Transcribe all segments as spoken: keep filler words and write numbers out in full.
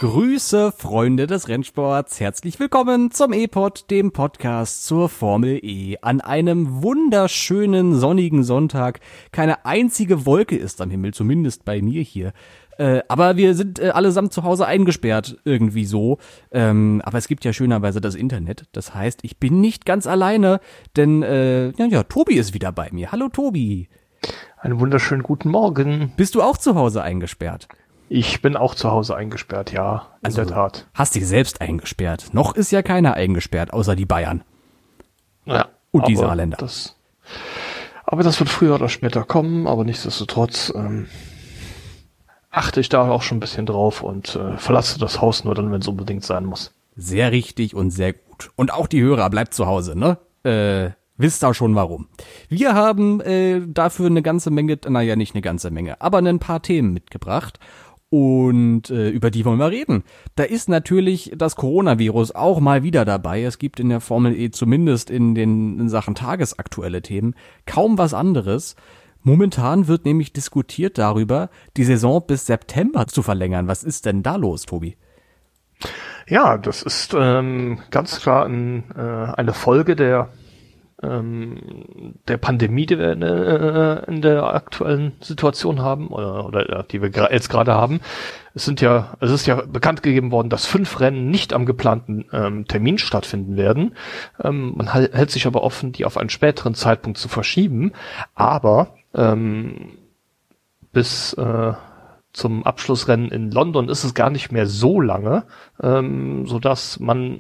Grüße, Freunde des Rennsports. Herzlich willkommen zum E-Pod, dem Podcast zur Formel E. An einem wunderschönen sonnigen Sonntag. Keine einzige Wolke ist am Himmel, zumindest bei mir hier. Äh, aber wir sind äh, allesamt zu Hause eingesperrt, irgendwie so. Ähm, aber es gibt ja schönerweise das Internet. Das heißt, ich bin nicht ganz alleine, denn äh, ja, ja, Tobi ist wieder bei mir. Hallo Tobi. Einen wunderschönen guten Morgen. Bist du auch zu Hause eingesperrt? Ich bin auch zu Hause eingesperrt, ja, in also, der Tat. Hast dich selbst eingesperrt. Noch ist ja keiner eingesperrt, außer die Bayern. Ja. Und die Saarländer. Das, aber das wird früher oder später kommen, aber nichtsdestotrotz ähm, achte ich da auch schon ein bisschen drauf und äh, verlasse das Haus nur dann, wenn es unbedingt sein muss. Sehr richtig und sehr gut. Und auch die Hörer, bleibt zu Hause, ne? Äh, wisst ihr schon warum. Wir haben äh, dafür eine ganze Menge, naja, nicht eine ganze Menge, aber ein paar Themen mitgebracht. Und äh, über die wollen wir reden. Da ist natürlich das Coronavirus auch mal wieder dabei. Es gibt in der Formel E zumindest in den in Sachen tagesaktuelle Themen kaum was anderes. Momentan wird nämlich diskutiert darüber, die Saison bis September zu verlängern. Was ist denn da los, Tobi? Ja, das ist ähm, ganz klar ein, äh, eine Folge der der Pandemie, die wir in, äh, in der aktuellen Situation haben oder, oder die wir jetzt gerade haben. Es sind ja, es ist ja bekannt gegeben worden, dass fünf Rennen nicht am geplanten ähm, Termin stattfinden werden. Ähm, man hält, hält sich aber offen, die auf einen späteren Zeitpunkt zu verschieben. Aber ähm, bis äh, zum Abschlussrennen in London ist es gar nicht mehr so lange, ähm, so dass man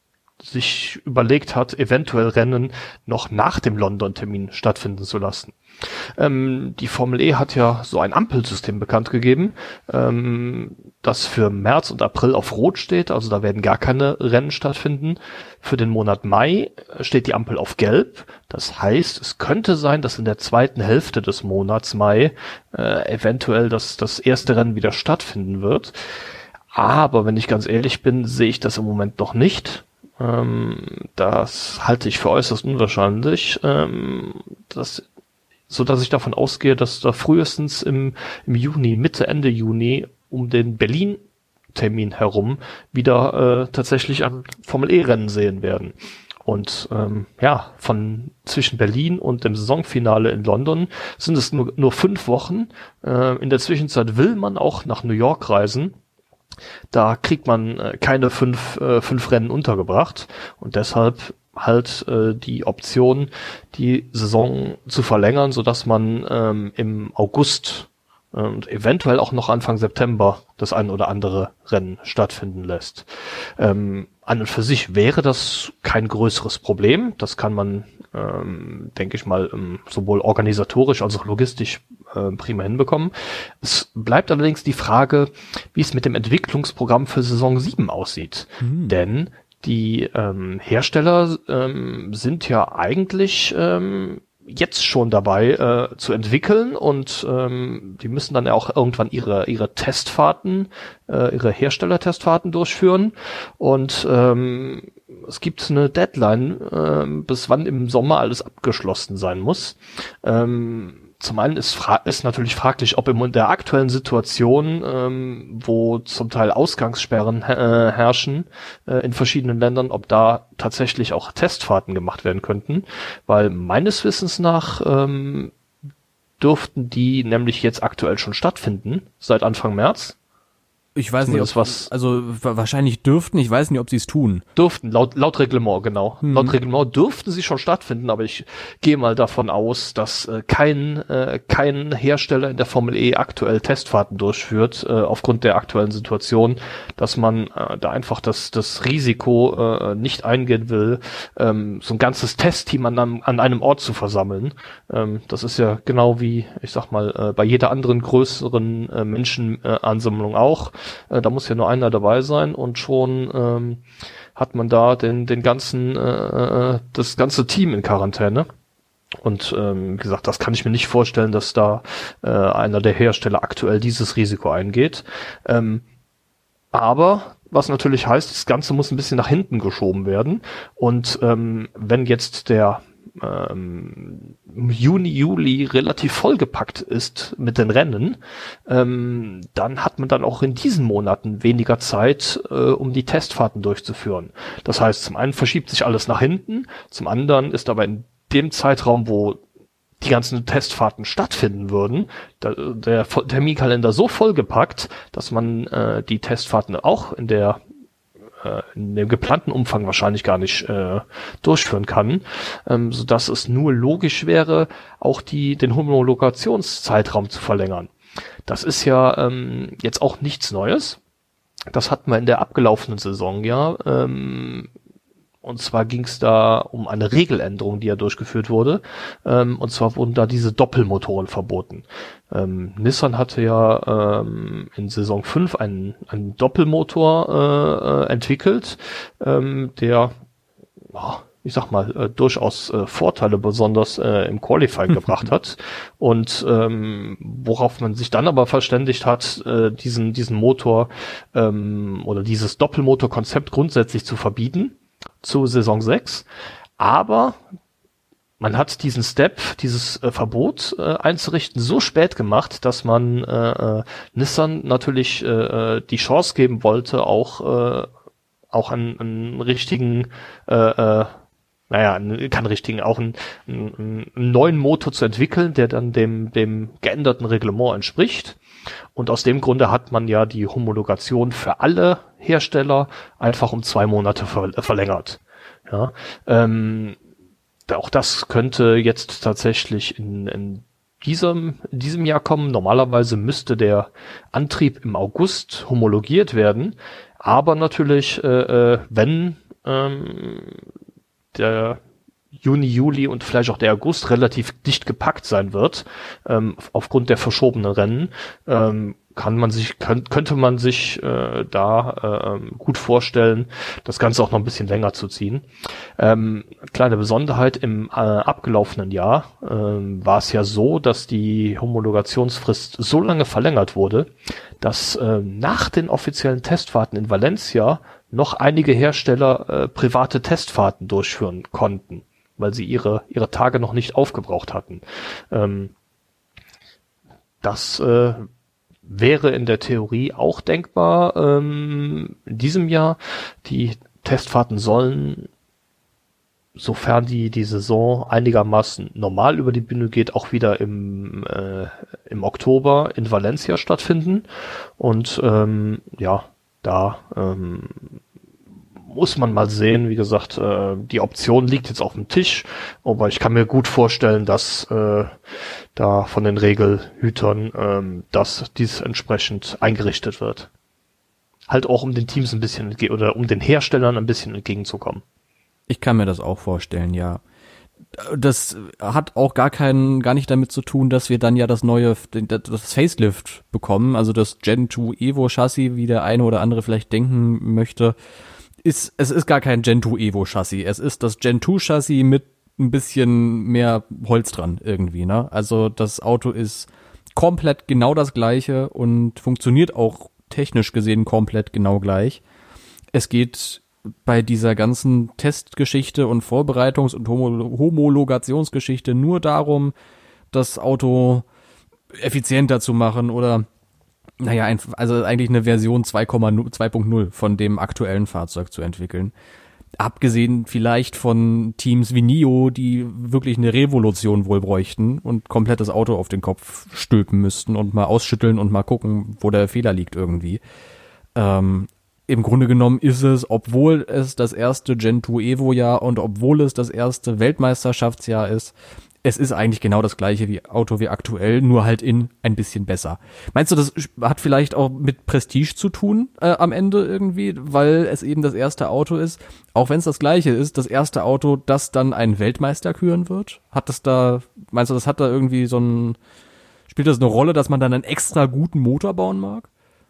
sich überlegt hat, eventuell Rennen noch nach dem London-Termin stattfinden zu lassen. Ähm, die Formel E hat ja so ein Ampelsystem bekannt gegeben, ähm, das für März und April auf Rot steht, also da werden gar keine Rennen stattfinden. Für den Monat Mai steht die Ampel auf Gelb, das heißt, es könnte sein, dass in der zweiten Hälfte des Monats Mai äh, eventuell das, das erste Rennen wieder stattfinden wird. Aber wenn ich ganz ehrlich bin, sehe ich das im Moment noch nicht. Ähm, das halte ich für äußerst unwahrscheinlich, ähm, dass, so dass ich davon ausgehe, dass da frühestens im, im Juni, Mitte, Ende Juni um den Berlin-Termin herum wieder äh, tatsächlich ein Formel-E-Rennen sehen werden. Und ähm, ja, von zwischen Berlin und dem Saisonfinale in London sind es nur, nur fünf Wochen. Äh, in der Zwischenzeit will man auch nach New York reisen. Da kriegt man äh, keine fünf, äh, fünf Rennen untergebracht und deshalb halt äh, die Option, die Saison zu verlängern, sodass man ähm, im August äh, und eventuell auch noch Anfang September das ein oder andere Rennen stattfinden lässt. Ähm, an und für sich wäre das kein größeres Problem. Das kann man, ähm, denke ich mal, ähm, sowohl organisatorisch als auch logistisch äh, prima hinbekommen. Es bleibt allerdings die Frage, wie es mit dem Entwicklungsprogramm für Saison sieben aussieht. Mhm. Denn die ähm, Hersteller ähm, sind ja eigentlich ähm, jetzt schon dabei äh, zu entwickeln und ähm, die müssen dann ja auch irgendwann ihre ihre Testfahrten, äh, ihre Herstellertestfahrten durchführen und ähm, es gibt eine Deadline, äh, bis wann im Sommer alles abgeschlossen sein muss. Ähm, Zum einen ist, fra- ist natürlich fraglich, ob in der aktuellen Situation, ähm, wo zum Teil Ausgangssperren äh, herrschen äh, in verschiedenen Ländern, ob da tatsächlich auch Testfahrten gemacht werden könnten, weil meines Wissens nach ähm, dürften die nämlich jetzt aktuell schon stattfinden, seit Anfang März. Ich weiß nicht, ob, was also wahrscheinlich dürften, ich weiß nicht, ob sie es tun. Dürften, laut, laut Reglement, genau. Hm. Laut Reglement dürften sie schon stattfinden, aber ich gehe mal davon aus, dass äh, kein äh, kein Hersteller in der Formel E aktuell Testfahrten durchführt, äh, aufgrund der aktuellen Situation, dass man äh, da einfach das das Risiko äh, nicht eingehen will, ähm, so ein ganzes Testteam an einem, an einem Ort zu versammeln. Ähm, das ist ja genau wie, ich sag mal, äh, bei jeder anderen größeren äh, Menschenansammlung äh, auch. Da muss ja nur einer dabei sein und schon ähm, hat man da den den ganzen äh, das ganze Team in Quarantäne. Und ähm, wie gesagt, das kann ich mir nicht vorstellen, dass da äh, einer der Hersteller aktuell dieses Risiko eingeht. Ähm, aber was natürlich heißt, das Ganze muss ein bisschen nach hinten geschoben werden. Und ähm, wenn jetzt der ähm, Juni, Juli relativ vollgepackt ist mit den Rennen, ähm, dann hat man dann auch in diesen Monaten weniger Zeit, äh, um die Testfahrten durchzuführen. Das heißt, zum einen verschiebt sich alles nach hinten, zum anderen ist aber in dem Zeitraum, wo die ganzen Testfahrten stattfinden würden, da, der Terminkalender so vollgepackt, dass man äh, die Testfahrten auch in der äh, in dem geplanten Umfang wahrscheinlich gar nicht äh, durchführen kann, ähm, sodass es nur logisch wäre, auch die den Homologationszeitraum zu verlängern. Das ist ja ähm, jetzt auch nichts Neues. Das hatten wir in der abgelaufenen Saison ja. Ähm, Und zwar ging es da um eine Regeländerung, die ja durchgeführt wurde. Ähm, und zwar wurden da diese Doppelmotoren verboten. Ähm, Nissan hatte ja ähm, in Saison fünf einen, einen Doppelmotor äh, entwickelt, ähm, der, oh, ich sag mal, äh, durchaus äh, Vorteile besonders äh, im Qualifying gebracht hat. Und ähm, worauf man sich dann aber verständigt hat, äh, diesen, diesen Motor ähm, oder dieses Doppelmotor-Konzept grundsätzlich zu verbieten. Zu Saison sechs, aber man hat diesen Step, dieses äh, Verbot äh, einzurichten, so spät gemacht, dass man äh, äh, Nissan natürlich äh, die Chance geben wollte, auch äh, auch einen, einen richtigen, äh, äh, naja, einen, keinen richtigen, auch einen, einen, einen neuen Motor zu entwickeln, der dann dem dem geänderten Reglement entspricht. Und aus dem Grunde hat man ja die Homologation für alle Hersteller einfach um zwei Monate ver- verlängert. Ja, ähm, auch das könnte jetzt tatsächlich in, in diesem, in diesem Jahr kommen. Normalerweise müsste der Antrieb im August homologiert werden, aber natürlich, äh, äh, wenn ähm, der Juni, Juli und vielleicht auch der August relativ dicht gepackt sein wird, ähm, aufgrund der verschobenen Rennen, ähm, kann man sich, könnt, könnte man sich äh, da äh, gut vorstellen, das Ganze auch noch ein bisschen länger zu ziehen. Ähm, kleine Besonderheit, im äh, abgelaufenen Jahr ähm, war es ja so, dass die Homologationsfrist so lange verlängert wurde, dass äh, nach den offiziellen Testfahrten in Valencia noch einige Hersteller äh, private Testfahrten durchführen konnten, weil sie ihre ihre Tage noch nicht aufgebraucht hatten. Ähm, das äh, wäre in der Theorie auch denkbar ähm, in diesem Jahr. Die Testfahrten sollen, sofern die die Saison einigermaßen normal über die Bühne geht, auch wieder im äh, im Oktober in Valencia stattfinden. Und ähm, ja, da ähm, muss man mal sehen, wie gesagt, äh, die Option liegt jetzt auf dem Tisch, aber ich kann mir gut vorstellen, dass äh, da von den Regelhütern, ähm, dass dies entsprechend eingerichtet wird. Halt auch um den Teams ein bisschen entge- oder um den Herstellern ein bisschen entgegenzukommen. Ich kann mir das auch vorstellen, ja. Das hat auch gar keinen, gar nicht damit zu tun, dass wir dann ja das neue, das Facelift bekommen, also das Gen zwei Evo Chassis, wie der eine oder andere vielleicht denken möchte. Ist, es ist gar kein Gen zwei Evo Chassis. Es ist das Gen zwei Chassis mit ein bisschen mehr Holz dran irgendwie, ne? Also das Auto ist komplett genau das gleiche und funktioniert auch technisch gesehen komplett genau gleich. Es geht bei dieser ganzen Testgeschichte und Vorbereitungs- und Homo- Homologationsgeschichte nur darum, das Auto effizienter zu machen oder naja, also eigentlich eine Version zwei Punkt null von dem aktuellen Fahrzeug zu entwickeln. Abgesehen vielleicht von Teams wie N I O, die wirklich eine Revolution wohl bräuchten und komplett das Auto auf den Kopf stülpen müssten und mal ausschütteln und mal gucken, wo der Fehler liegt irgendwie. Ähm, im Grunde genommen ist es, obwohl es das erste Gen zwei Evo-Jahr und obwohl es das erste Weltmeisterschaftsjahr ist, es ist eigentlich genau das gleiche wie Auto wie aktuell, nur halt in ein bisschen besser. Meinst du, das hat vielleicht auch mit Prestige zu tun äh, am Ende irgendwie, weil es eben das erste Auto ist, auch wenn es das gleiche ist, das erste Auto, das dann einen Weltmeister küren wird? Hat das da, meinst du, das hat da irgendwie so ein, spielt das eine Rolle, dass man dann einen extra guten Motor bauen mag?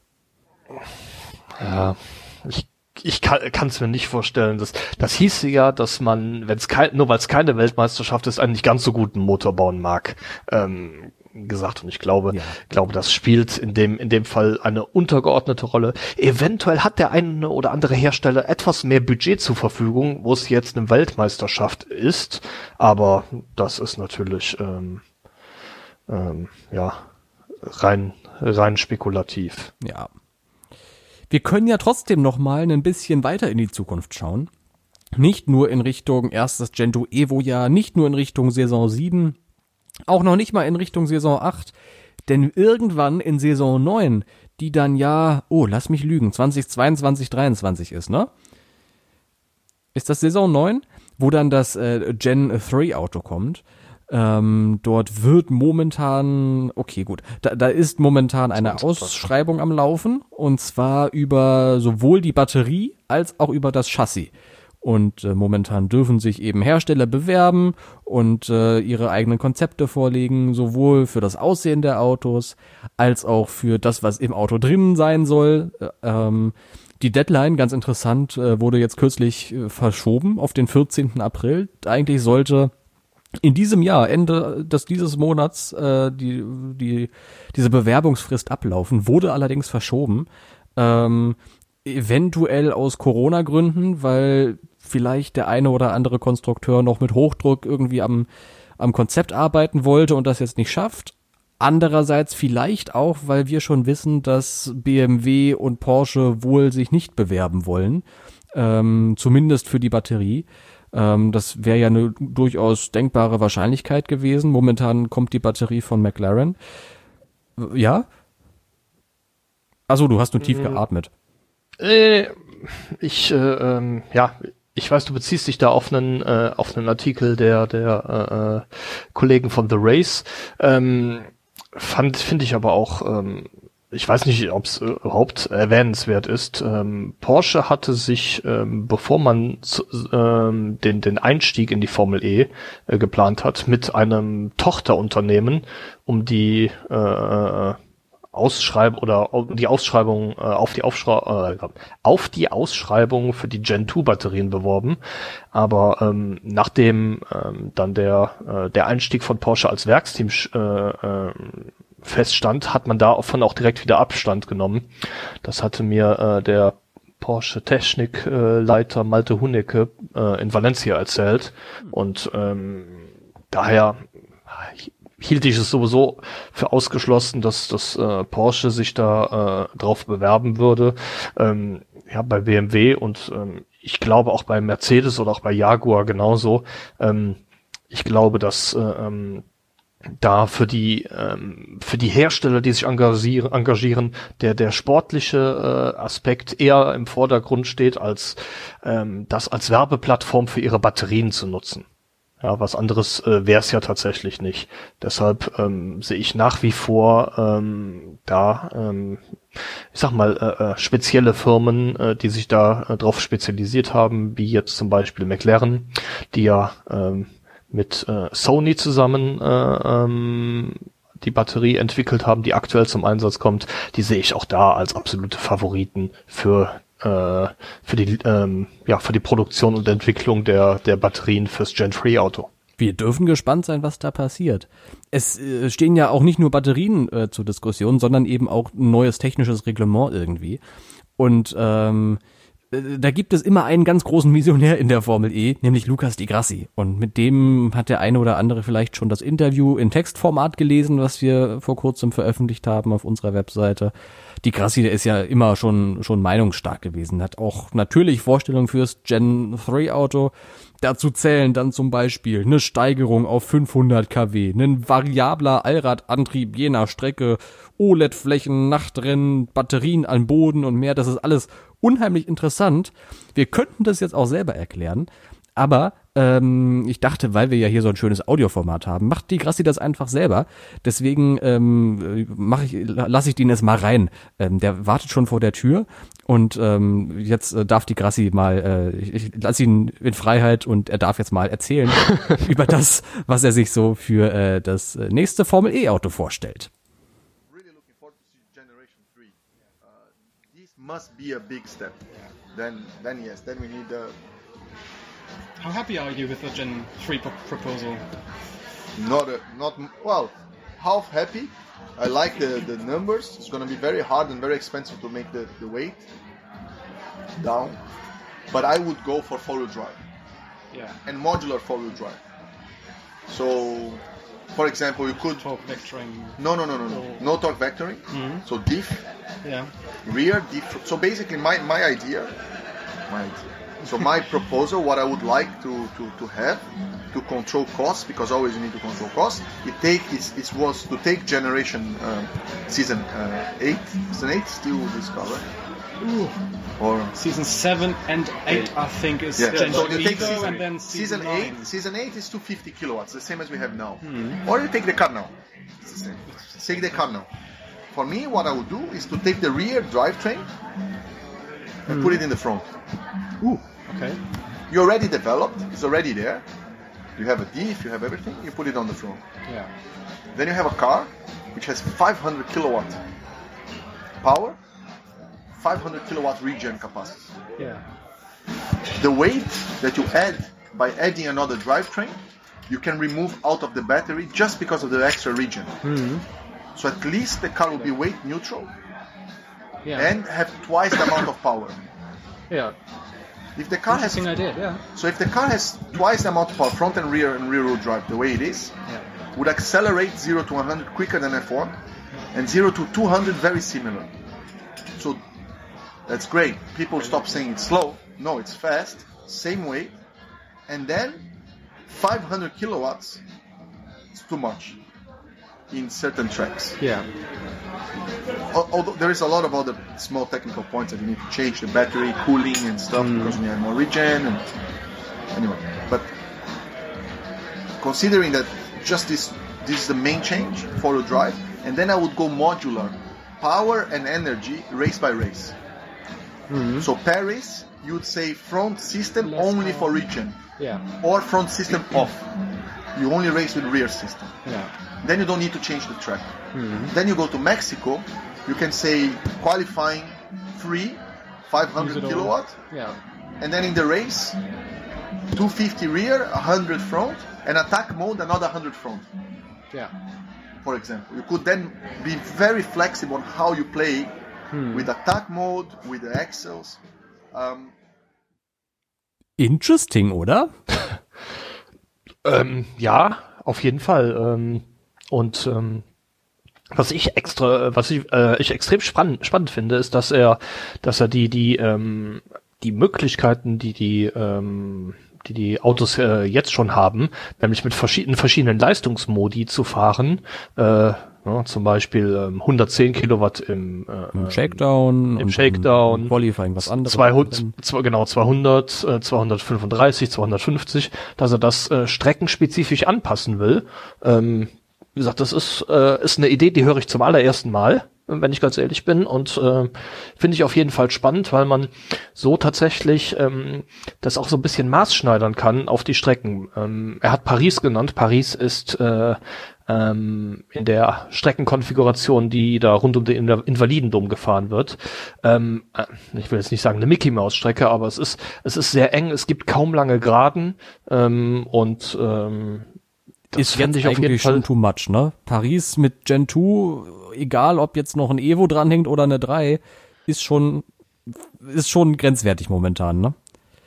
Ja, ich Ich kann es mir nicht vorstellen. Das, das hieße ja, dass man, wenn es kein, nur weil es keine Weltmeisterschaft ist, einen nicht ganz so guten Motor bauen mag. Ähm, gesagt und ich glaube, ja. glaube, das spielt in dem in dem Fall eine untergeordnete Rolle. Eventuell hat der eine oder andere Hersteller etwas mehr Budget zur Verfügung, wo es jetzt eine Weltmeisterschaft ist, aber das ist natürlich ähm, ähm, ja rein rein spekulativ. Ja. Wir können ja trotzdem noch mal ein bisschen weiter in die Zukunft schauen. Nicht nur in Richtung erstes Gentoo Evo-Jahr, nicht nur in Richtung Saison sieben, auch noch nicht mal in Richtung Saison acht, denn irgendwann in Saison neun, die dann ja, oh, lass mich lügen, zwanzig zweiundzwanzig, dreiundzwanzig ist, ne? Ist das Saison neun, wo dann das äh, Gen drei Auto kommt? Ähm, dort wird momentan, okay gut, da, da ist momentan eine Ausschreibung am Laufen und zwar über sowohl die Batterie als auch über das Chassis. Und äh, momentan dürfen sich eben Hersteller bewerben und äh, ihre eigenen Konzepte vorlegen, sowohl für das Aussehen der Autos als auch für das, was im Auto drin sein soll. Äh, ähm, die Deadline, ganz interessant, äh, wurde jetzt kürzlich äh, verschoben auf den vierzehnten April. Eigentlich sollte in diesem Jahr, Ende des dieses Monats, äh, die, die, diese Bewerbungsfrist ablaufen, wurde allerdings verschoben. Ähm, eventuell aus Corona-Gründen, weil vielleicht der eine oder andere Konstrukteur noch mit Hochdruck irgendwie am, am Konzept arbeiten wollte und das jetzt nicht schafft. Andererseits vielleicht auch, weil wir schon wissen, dass B M W und Porsche wohl sich nicht bewerben wollen, ähm, zumindest für die Batterie. Ähm, das wäre ja eine durchaus denkbare Wahrscheinlichkeit gewesen. Momentan kommt die Batterie von McLaren. Ja? Also du hast nur tief geatmet. Äh, ich, äh, ähm, ja, ich weiß, du beziehst dich da auf einen, äh, auf einen Artikel der, der, äh, Kollegen von The Race. Ähm, fand, finde ich aber auch, ähm, ich weiß nicht, ob es überhaupt erwähnenswert ist. Ähm, Porsche hatte sich, ähm, bevor man zu, ähm, den, den Einstieg in die Formel E äh, geplant hat, mit einem Tochterunternehmen um die, äh, Ausschreibung oder die Ausschreibung äh, auf die Aufschrei- äh, auf die Ausschreibung für die Gen zwei Batterien beworben, aber ähm, nachdem ähm, dann der äh, der Einstieg von Porsche als Werksteam äh, äh, feststand, hat man davon auch direkt wieder Abstand genommen. Das hatte mir äh, der Porsche Technikleiter äh, Malte Hunecke äh, in Valencia erzählt und ähm, daher hielt ich es sowieso für ausgeschlossen, dass dass äh, Porsche sich da äh, drauf bewerben würde. Ähm, ja, bei B M W und ähm, ich glaube auch bei Mercedes oder auch bei Jaguar genauso. Ähm, ich glaube, dass äh, ähm, da für die ähm, für die Hersteller, die sich engagieren, engagieren der der sportliche äh, Aspekt eher im Vordergrund steht, als ähm, das als Werbeplattform für ihre Batterien zu nutzen. Ja, was anderes äh, wäre es ja tatsächlich nicht. Deshalb ähm, sehe ich nach wie vor ähm, da, ähm, ich sag mal, äh, äh, spezielle Firmen, äh, die sich da äh, drauf spezialisiert haben, wie jetzt zum Beispiel McLaren, die ja ähm, mit äh, Sony zusammen äh, ähm, die Batterie entwickelt haben, die aktuell zum Einsatz kommt. Die sehe ich auch da als absolute Favoriten für für die ähm, ja für die Produktion und Entwicklung der der Batterien fürs Gen drei Auto. Wir dürfen gespannt sein, was da passiert. Es äh, stehen ja auch nicht nur Batterien äh, zur Diskussion, sondern eben auch ein neues technisches Reglement irgendwie. Und ähm, da gibt es immer einen ganz großen Visionär in der Formel E, nämlich Lucas Di Grassi. Und mit dem hat der eine oder andere vielleicht schon das Interview in Textformat gelesen, was wir vor kurzem veröffentlicht haben auf unserer Webseite. Di Grassi, der ist ja immer schon schon meinungsstark gewesen, hat auch natürlich Vorstellungen fürs Gen drei Auto. Dazu zählen dann zum Beispiel eine Steigerung auf fünfhundert Kilowatt, ein variabler Allradantrieb je nach Strecke, O L E D-Flächen, Nachtrennen, Batterien an Boden und mehr. Das ist alles unheimlich interessant. Wir könnten das jetzt auch selber erklären, aber ähm, ich dachte, weil wir ja hier so ein schönes Audioformat haben, macht Di Grassi das einfach selber. Deswegen ähm, mach ich, lasse ich den jetzt mal rein. Ähm, der wartet schon vor der Tür und ähm, jetzt äh, darf Di Grassi mal, äh, ich, ich lasse ihn in Freiheit und er darf jetzt mal erzählen über das, was er sich so für äh, das nächste Formel E-Auto vorstellt. Must be a big step. Then, then yes, then we need a. How happy are you with the Gen three pro- proposal? Not, a, not well. half happy. I like the, the numbers. It's going to be very hard and very expensive to make the, the weight down. But I would go for four-wheel drive. Yeah. And modular four-wheel drive. So, for example, you could... Torque vectoring. No, no, no, no, no. Oh. No torque vectoring. Mm-hmm. So diff, Yeah. rear, diff. So basically my, my idea, my idea. So my proposal, what I would like to, to, to have to control costs, because always you need to control costs, it take it, it was to take generation um, season uh, eight, season eight still discovered. Ooh. Or Season seven and eight, I think, is yeah, Gen so you take Evo, season, and then season, season eight. nine. Season eight is two hundred fifty kilowatts, the same as we have now. Mm-hmm. Or you take the car now. It's the same. Take the car now. For me, what I would do is to take the rear drivetrain and Mm. put it in the front. Ooh, okay. You already developed. It's already there. You have a diff. You have everything. You put it on the front. Yeah. Then you have a car which has five hundred kilowatt power, five hundred kilowatt regen capacity. Yeah. The weight that you add by adding another drivetrain, you can remove out of the battery just because of the extra regen. Mm-hmm. So at least the car will be weight neutral Yeah. and have twice the amount of power. yeah. If the car has Interesting idea. Yeah. so if the car has twice the amount of power, front and rear and rear wheel drive, the way it is, Yeah. would accelerate zero to one hundred quicker than F one, and zero to two hundred very similar. So that's great. People stop saying it's slow. No, it's fast. Same weight, and then five hundred kilowatts. It's too much in certain tracks. Yeah. Al- Although there is a lot of other small technical points that you need to change, the battery cooling and stuff, Mm. because you have more regen. And anyway, but considering that just this this is the main change, four-wheel drive, and then I would go modular, power and energy, race by race. Mm-hmm. So Paris, you would say front system Less only power. for regen, Yeah. or front system off. You only race with rear system. Yeah. Then you don't need to change the track. Mm-hmm. Then you go to Mexico, you can say qualifying free, five hundred Use it all. kilowatt, Yeah. and then in the race, two fifty rear, one hundred front, and attack mode another one hundred front, Yeah. for example. You could then be very flexible on how you play Hmm. with attack mode, with the axles. Um, Interesting, oder? Ähm, ja, auf jeden Fall. Ähm, und ähm, was ich extra, was ich, äh, ich extrem spannend, spannend finde, ist, dass er, dass er die die ähm, die Möglichkeiten, die die ähm, die die Autos äh, jetzt schon haben, nämlich mit verschiedenen verschiedenen Leistungsmodi zu fahren. Äh, ja, zum Beispiel ähm, hundertzehn Kilowatt im, äh, Im Shakedown. im und Shakedown. im Qualifying was anderes. zweihundert, zwei, genau, zweihundert, äh, zweihundertfünfunddreißig, zweihundertfünfzig, dass er das äh, streckenspezifisch anpassen will. Ähm, wie gesagt, das ist, äh, ist eine Idee, die höre ich zum allerersten Mal, wenn ich ganz ehrlich bin, und äh, finde ich auf jeden Fall spannend, weil man so tatsächlich ähm, das auch so ein bisschen maßschneidern kann auf die Strecken. Ähm, er hat Paris genannt. Paris ist äh, ähm, in der Streckenkonfiguration, die da rund um den Invalidendom gefahren wird. Ähm, äh, ich will jetzt nicht sagen eine Mickey-Maus-Strecke, aber es ist es ist sehr eng. Es gibt kaum lange Geraden ähm, und ähm, das ist fände jetzt ich auf jeden eigentlich Fall schon too much, ne? Paris mit Gen zwei, egal ob jetzt noch ein Evo dranhängt oder eine drei, ist schon ist schon grenzwertig momentan, ne?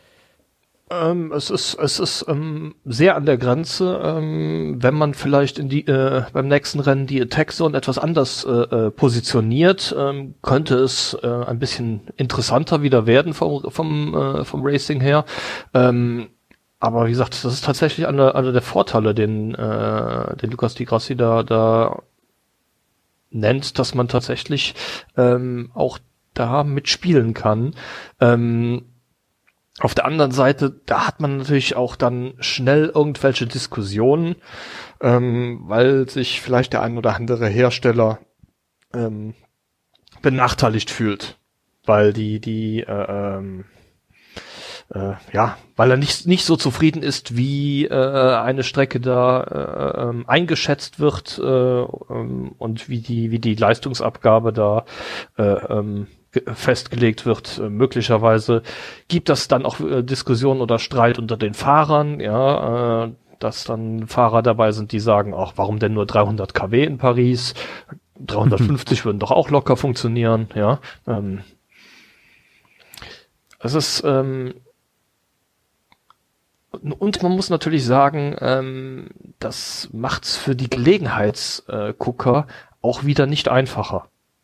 Ähm, es ist es ist ähm, sehr an der Grenze, ähm, wenn man vielleicht in die äh, beim nächsten Rennen die Attack Zone etwas anders äh, äh, positioniert, ähm, könnte es äh, ein bisschen interessanter wieder werden vom vom äh, vom Racing her. Ähm, aber wie gesagt, das ist tatsächlich einer einer der Vorteile, den äh, den Lucas Di Grassi da da nennt, dass man tatsächlich ähm, auch da mitspielen kann. Ähm, Auf der anderen Seite, da hat man natürlich auch dann schnell irgendwelche Diskussionen, ähm, weil sich vielleicht der ein oder andere Hersteller ähm, benachteiligt fühlt, weil die die äh, ähm, äh, ja, weil er nicht nicht so zufrieden ist, wie äh, eine Strecke da äh, ähm, eingeschätzt wird äh, ähm, und wie die wie die Leistungsabgabe da äh, ähm, festgelegt wird. Äh, möglicherweise gibt das dann auch äh, Diskussionen oder Streit unter den Fahrern, ja, äh, dass dann Fahrer dabei sind, die sagen, ach, warum denn nur dreihundert Kilowatt in Paris? dreihundertfünfzig würden doch auch locker funktionieren, ja. Ähm, es ist, ähm, und man muss natürlich sagen, ähm, das macht's für die Gelegenheitsgucker auch wieder nicht einfacher.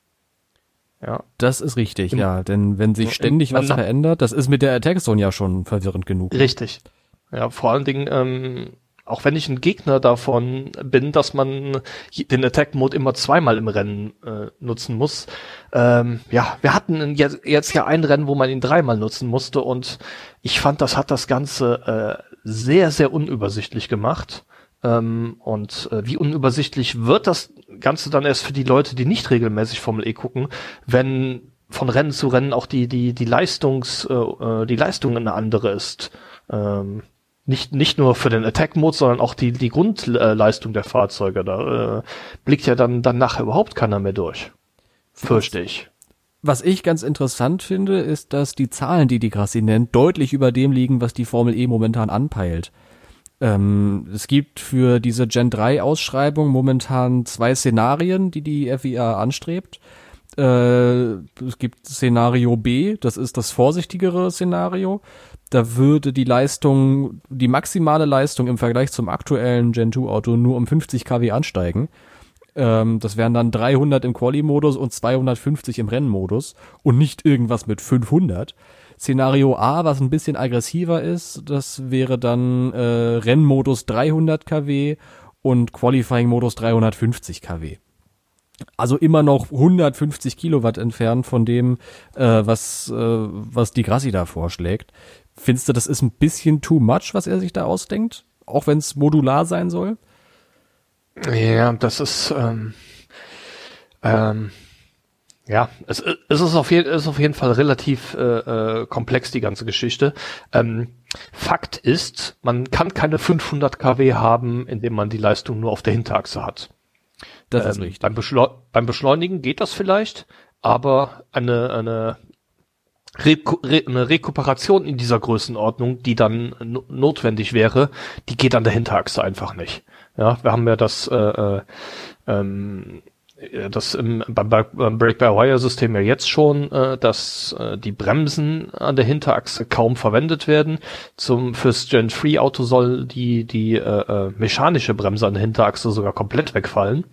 Ja. Das ist richtig, Im, ja, denn wenn sich ständig im, was na, verändert, das ist mit der Attack Zone ja schon verwirrend genug. Richtig. Ja, vor allen Dingen, ähm, auch wenn ich ein Gegner davon bin, dass man den Attack-Mode immer zweimal im Rennen äh, nutzen muss. Ähm, ja, wir hatten jetzt, jetzt ja ein Rennen, wo man ihn dreimal nutzen musste und ich fand, das hat das Ganze äh, sehr, sehr unübersichtlich gemacht. Ähm, und äh, wie unübersichtlich wird das Ganze dann erst für die Leute, die nicht regelmäßig Formel E gucken, wenn von Rennen zu Rennen auch die die die Leistungs äh, die Leistung eine andere ist. Ähm, Nicht, nicht nur für den Attack-Mode, sondern auch die, die Grundleistung der Fahrzeuge. Da äh, blickt ja dann, dann nachher überhaupt keiner mehr durch. Fürchte ich. Was ich ganz interessant finde, ist, dass die Zahlen, die die Grassi nennt, deutlich über dem liegen, was die Formel E momentan anpeilt. Ähm, es gibt für diese Gen drei Ausschreibung momentan zwei Szenarien, die die F I A anstrebt. Äh, es gibt Szenario B, das ist das vorsichtigere Szenario. Da würde die Leistung, die maximale Leistung im Vergleich zum aktuellen Gen zwei Auto nur um fünfzig Kilowatt ansteigen. Ähm, das wären dann dreihundert im Quali-Modus und zweihundertfünfzig im Rennmodus und nicht irgendwas mit fünfhundert. Szenario A, was ein bisschen aggressiver ist, das wäre dann äh, Rennmodus dreihundert Kilowatt und Qualifying-Modus dreihundertfünfzig Kilowatt. Also immer noch hundertfünfzig Kilowatt entfernt von dem, äh, was äh, was die Grassi da vorschlägt. Findest du, das ist ein bisschen too much, was er sich da ausdenkt? Auch wenn es modular sein soll? Ja, das ist ähm, ähm, ja, es, es ist auf jeden, ist auf jeden Fall relativ äh, äh, komplex, die ganze Geschichte. Ähm, Fakt ist, man kann keine fünfhundert Kilowatt haben, indem man die Leistung nur auf der Hinterachse hat. Das ähm, ist richtig. Beim, Beschleu- beim Beschleunigen geht das vielleicht, aber eine eine Reku- Re- eine Rekuperation in dieser Größenordnung, die dann no- notwendig wäre, die geht an der Hinterachse einfach nicht. Ja, wir haben ja das äh, äh, ähm, das im, beim, beim Brake-by-Wire-System ja jetzt schon, äh, dass äh, die Bremsen an der Hinterachse kaum verwendet werden. Zum fürs Gen drei Auto soll die die äh, äh, mechanische Bremse an der Hinterachse sogar komplett wegfallen.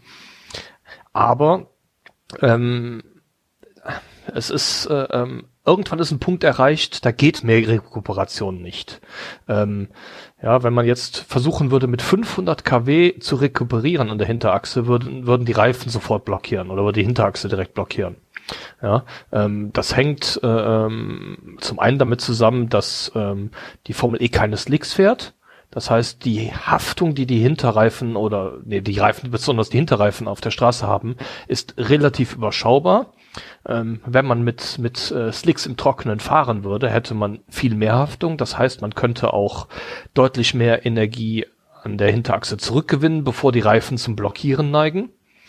Aber ähm, es ist äh, ähm, irgendwann ist ein Punkt erreicht, da geht mehr Rekuperation nicht. Ähm, ja, wenn man jetzt versuchen würde, mit fünfhundert Kilowatt zu rekuperieren an der Hinterachse, würden, würden die Reifen sofort blockieren oder würde die Hinterachse direkt blockieren. Ja, ähm, das hängt äh, ähm, zum einen damit zusammen, dass ähm, die Formel E keine Slicks fährt. Das heißt, die Haftung, die die Hinterreifen oder nee, die Reifen, besonders die Hinterreifen auf der Straße haben, ist relativ überschaubar. Ähm, wenn man mit mit äh, Slicks im Trockenen fahren würde, hätte man viel mehr Haftung. Das heißt, man könnte auch deutlich mehr Energie an der Hinterachse zurückgewinnen, bevor die Reifen zum Blockieren neigen.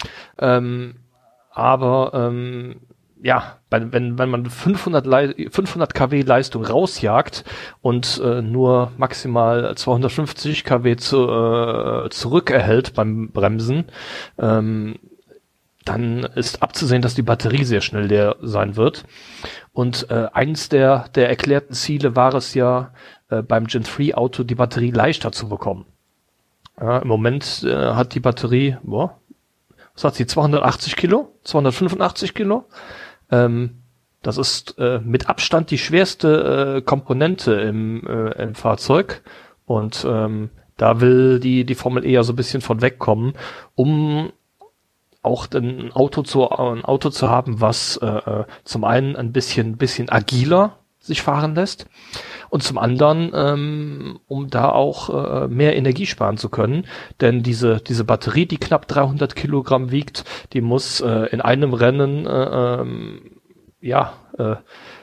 Ähm, aber ähm, ja, wenn wenn wenn man fünfhundert Kilowatt Leistung rausjagt und äh, nur maximal zweihundertfünfzig Kilowatt zu, äh, zurückerhält beim Bremsen, ähm, dann ist abzusehen, dass die Batterie sehr schnell leer sein wird. Und äh, eins der der erklärten Ziele war es ja, äh, beim Gen drei Auto die Batterie leichter zu bekommen. Ja, im Moment äh, hat die Batterie, boah, was hat sie, zweihundertachtzig Kilo? zweihundertfünfundachtzig Kilo? Ähm, das ist äh, mit Abstand die schwerste äh, Komponente im, äh, im Fahrzeug. Und ähm, da will die die Formel E ja so ein bisschen von wegkommen, um auch ein Auto zu ein Auto zu haben, was äh, zum einen ein bisschen bisschen agiler sich fahren lässt und zum anderen ähm, um da auch äh, mehr Energie sparen zu können, denn diese diese Batterie, die knapp dreihundert Kilogramm wiegt, die muss äh, in einem Rennen äh, ähm, ja äh,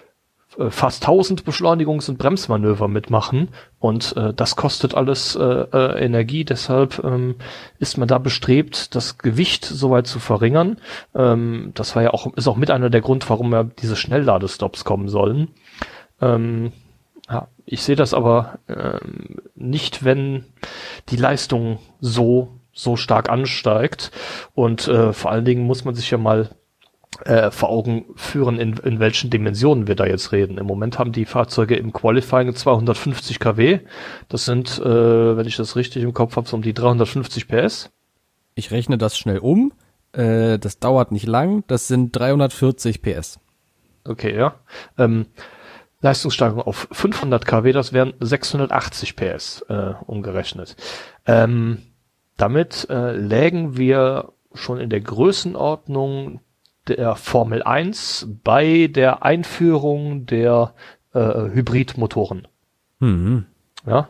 fast tausend Beschleunigungs- und Bremsmanöver mitmachen und äh, das kostet alles äh, äh, Energie, deshalb ähm, ist man da bestrebt, das Gewicht soweit zu verringern. Ähm, das war ja auch ist auch mit einer der Grund, warum ja diese Schnellladestops kommen sollen. Ähm, Ja, ich sehe das aber ähm, nicht, wenn die Leistung so so stark ansteigt. Und äh, vor allen Dingen muss man sich ja mal äh, vor Augen führen, in, in welchen Dimensionen wir da jetzt reden. Im Moment haben die Fahrzeuge im Qualifying zweihundertfünfzig Kilowatt. Das sind, äh, wenn ich das richtig im Kopf habe, so um die dreihundertfünfzig P S. Ich rechne das schnell um. Äh, das dauert nicht lang. Das sind dreihundertvierzig P S. Okay, ja. Ähm, Leistungssteigerung auf fünfhundert Kilowatt, das wären sechshundertachtzig P S äh, umgerechnet. Ähm, damit äh, lägen wir schon in der Größenordnung der Formel eins bei der Einführung der äh, Hybridmotoren. Mhm. Ja.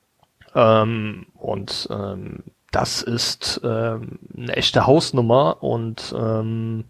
Ähm, und ähm, das ist ähm, eine echte Hausnummer und ähm,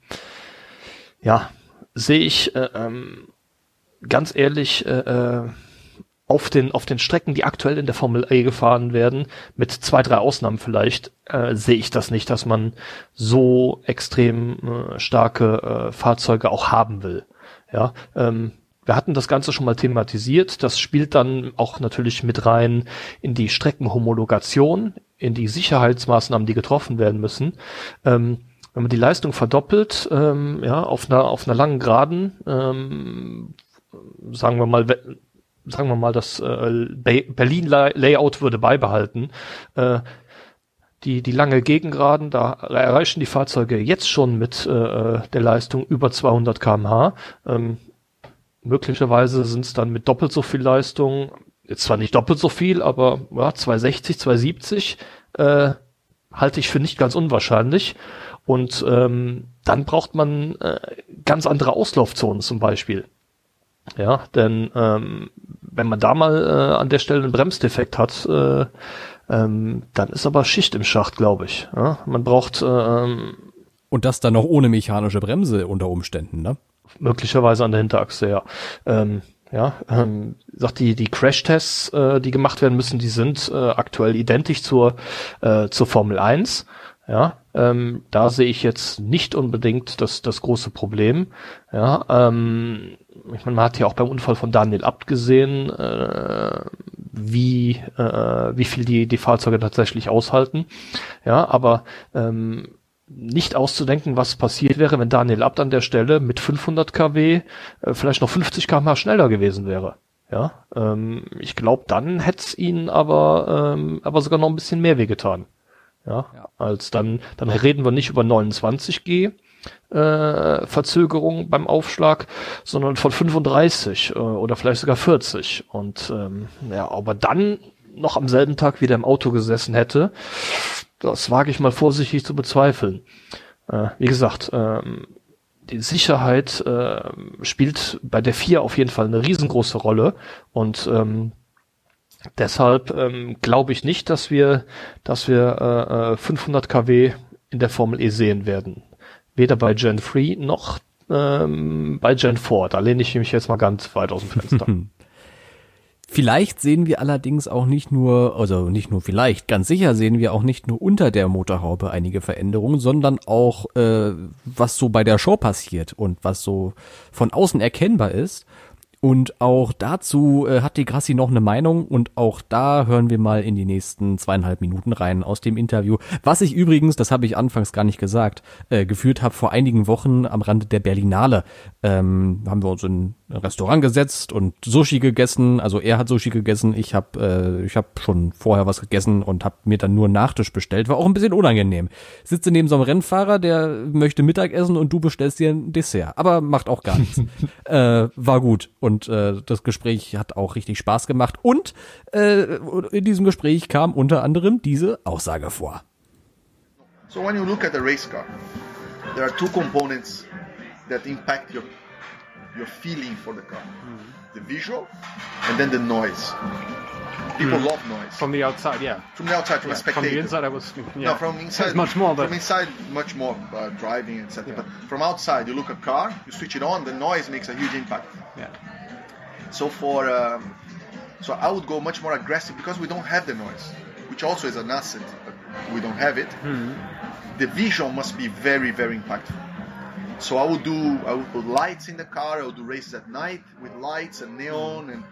ja, sehe ich äh, ähm, ganz ehrlich äh, auf den auf den Strecken, die aktuell in der Formel E gefahren werden, mit zwei, drei Ausnahmen vielleicht, äh, sehe ich das nicht, dass man so extrem äh, starke äh, Fahrzeuge auch haben will. Ja, ähm, wir hatten das Ganze schon mal thematisiert. Das spielt dann auch natürlich mit rein in die Streckenhomologation, in die Sicherheitsmaßnahmen, die getroffen werden müssen. Ähm, wenn man die Leistung verdoppelt, ähm, ja, auf einer auf einer langen Geraden, ähm, sagen wir mal, sagen wir mal, das äh, Berlin-Layout würde beibehalten. Äh, die die lange Gegengraden, da erreichen die Fahrzeuge jetzt schon mit äh, der Leistung über zweihundert Kilometer pro Stunde. Ähm, möglicherweise sind es dann mit doppelt so viel Leistung, jetzt zwar nicht doppelt so viel, aber ja, zweihundertsechzig, zweihundertsiebzig äh, halte ich für nicht ganz unwahrscheinlich. Und ähm, dann braucht man äh, ganz andere Auslaufzonen zum Beispiel. Ja, denn ähm, wenn man da mal äh, an der Stelle einen Bremsdefekt hat, äh, ähm, dann ist aber Schicht im Schacht, glaube ich. Ja? Man braucht ähm, und das dann noch ohne mechanische Bremse unter Umständen, ne? Möglicherweise an der Hinterachse, ja. Ähm, ja, ähm, sagt die die Crash-Tests, äh, die gemacht werden müssen, die sind äh, aktuell identisch zur äh, zur Formel eins. Ja, ähm, da sehe ich jetzt nicht unbedingt das das große Problem. Ja, ähm, ich meine, man hat ja auch beim Unfall von Daniel Abt gesehen, äh, wie äh, wie viel die die Fahrzeuge tatsächlich aushalten. Ja, aber ähm, nicht auszudenken, was passiert wäre, wenn Daniel Abt an der Stelle mit fünfhundert Kilowatt äh, vielleicht noch fünfzig Kilometer pro Stunde schneller gewesen wäre. Ja, ähm, ich glaube, dann hätte es ihnen aber ähm, aber sogar noch ein bisschen mehr wehgetan. Ja, ja, als dann dann reden wir nicht über neunundzwanzig G äh, Verzögerung beim Aufschlag, sondern von fünfunddreißig äh, oder vielleicht sogar vierzig. Und ähm, ja, ob er dann noch am selben Tag wieder im Auto gesessen hätte, das wage ich mal vorsichtig zu bezweifeln. Äh, wie gesagt, ähm, die Sicherheit äh, spielt bei der vier auf jeden Fall eine riesengroße Rolle und ähm, deshalb ähm, glaube ich nicht, dass wir, dass wir äh, fünfhundert Kilowatt in der Formel E sehen werden. Weder bei Gen drei noch ähm, bei Gen vier. Da lehne ich mich jetzt mal ganz weit aus dem Fenster. Vielleicht sehen wir allerdings auch nicht nur, also nicht nur vielleicht, ganz sicher sehen wir auch nicht nur unter der Motorhaube einige Veränderungen, sondern auch, äh, was so bei der Show passiert und was so von außen erkennbar ist. Und auch dazu äh, hat die Grassi noch eine Meinung und auch da hören wir mal in die nächsten zweieinhalb Minuten rein aus dem Interview. Was ich übrigens, das habe ich anfangs gar nicht gesagt, äh, geführt habe vor einigen Wochen am Rande der Berlinale. Ähm, haben wir uns in ein Restaurant gesetzt und Sushi gegessen. Also er hat Sushi gegessen, ich habe äh, ich habe schon vorher was gegessen und habe mir dann nur einen Nachtisch bestellt. War auch ein bisschen unangenehm. Sitze neben so einem Rennfahrer, der möchte Mittag essen und du bestellst dir ein Dessert. Aber macht auch gar nichts. äh, war gut. Und Und äh, das Gespräch hat auch richtig Spaß gemacht. Und äh, in diesem Gespräch kam unter anderem diese Aussage vor. So when you look at a race car, there are two components that impact your your feeling for the car. Mm-hmm. The visual and then the noise. People mm. love noise. From the outside, yeah. From the outside, from yeah. a spectator. From the inside, I was... Yeah. No, from inside... much more, but... From inside, much more, uh, driving, et cetera. Yeah. But from outside, you look at a car, you switch it on, the noise makes a huge impact. Yeah. So for... Um, so I would go much more aggressive because we don't have the noise, which also is an asset, but we don't have it. Mm. The visual must be very, very impactful. So I would do, I would put lights in the car, I would do races at night with lights and neon and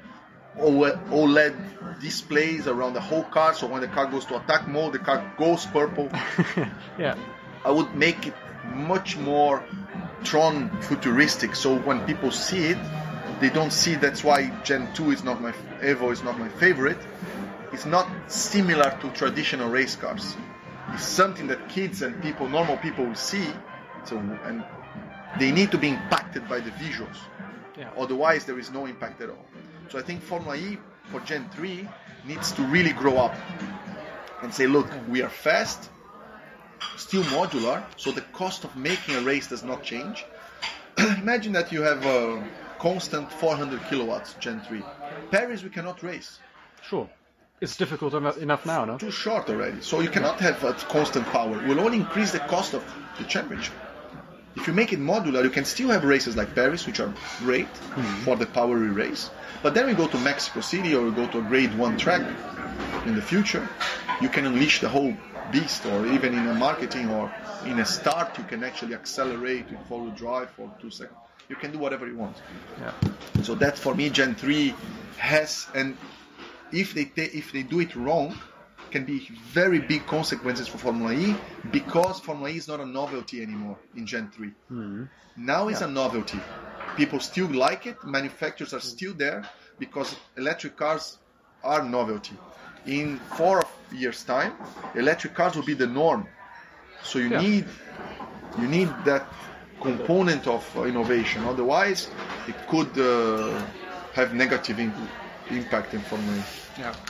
O L E D displays around the whole car, so when the car goes to attack mode, the car goes purple. Yeah. I would make it much more Tron futuristic, so when people see it, they don't see. That's why Gen two is not my Evo is not my favorite. It's not similar to traditional race cars. It's something that kids and people, normal people, will see. So and they need to be impacted by the visuals. Yeah. Otherwise, there is no impact at all. So I think Formula E for Gen three needs to really grow up and say, look, we are fast, still modular, so the cost of making a race does not change. Imagine that you have a constant four hundred kilowatts Gen three. Paris we cannot race. Sure. It's difficult enough enough now, no? Too short already. So you cannot have a constant power. It will only increase the cost of the championship. If you make it modular, you can still have races like Paris, which are great mm-hmm. for the powery race. But then we go to Mexico City or we go to a grade one track in the future. You can unleash the whole beast, or even in a marketing or in a start, you can actually accelerate with four-wheel drive for two seconds. You can do whatever you want. Yeah. So that for me, Gen three has, and if they ta- if they do it wrong, can be very big consequences for Formula E, because Formula E is not a novelty anymore in Gen three. Mm-hmm. Now it's Yeah. a novelty. People still like it. Manufacturers are still there because electric cars are novelty. In four years' time, electric cars will be the norm. So you Yeah. need you need that component of uh, innovation. Otherwise, it could uh, have negative in- impact in Formula E. Ja.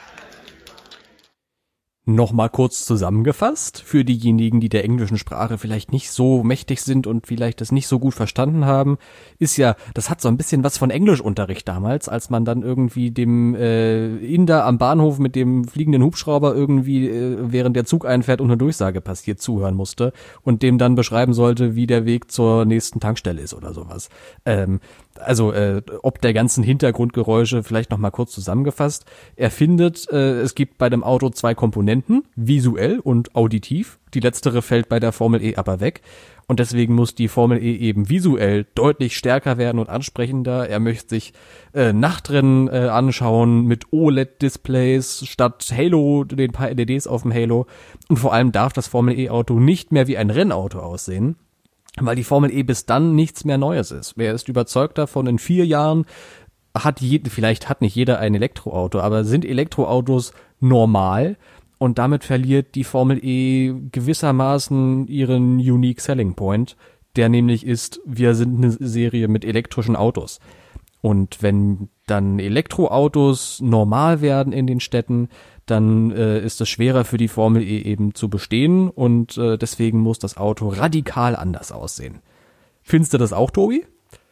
Nochmal kurz zusammengefasst, für diejenigen, die der englischen Sprache vielleicht nicht so mächtig sind und vielleicht das nicht so gut verstanden haben, ist ja, das hat so ein bisschen was von Englischunterricht damals, als man dann irgendwie dem äh, Inder am Bahnhof mit dem fliegenden Hubschrauber irgendwie, äh, während der Zug einfährt und eine Durchsage passiert, zuhören musste und dem dann beschreiben sollte, wie der Weg zur nächsten Tankstelle ist oder sowas. Ähm, also äh, ob der ganzen Hintergrundgeräusche vielleicht nochmal kurz zusammengefasst. Er findet, äh, es gibt bei dem Auto zwei Komponenten, visuell und auditiv. Die letztere fällt bei der Formel E aber weg. Und deswegen muss die Formel E eben visuell deutlich stärker werden und ansprechender. Er möchte sich äh, Nachtrennen äh, anschauen mit O L E D-Displays statt Halo, den paar L E Ds auf dem Halo. Und vor allem darf das Formel E-Auto nicht mehr wie ein Rennauto aussehen, weil die Formel E bis dann nichts mehr Neues ist. Wer ist überzeugt davon, in vier Jahren hat jeder, vielleicht hat nicht jeder ein Elektroauto, aber sind Elektroautos normal und damit verliert die Formel E gewissermaßen ihren Unique Selling Point, der nämlich ist, wir sind eine Serie mit elektrischen Autos. Und wenn dann Elektroautos normal werden in den Städten, dann äh, ist es schwerer für die Formel E eben zu bestehen und äh, deswegen muss das Auto radikal anders aussehen. Findest du das auch, Tobi?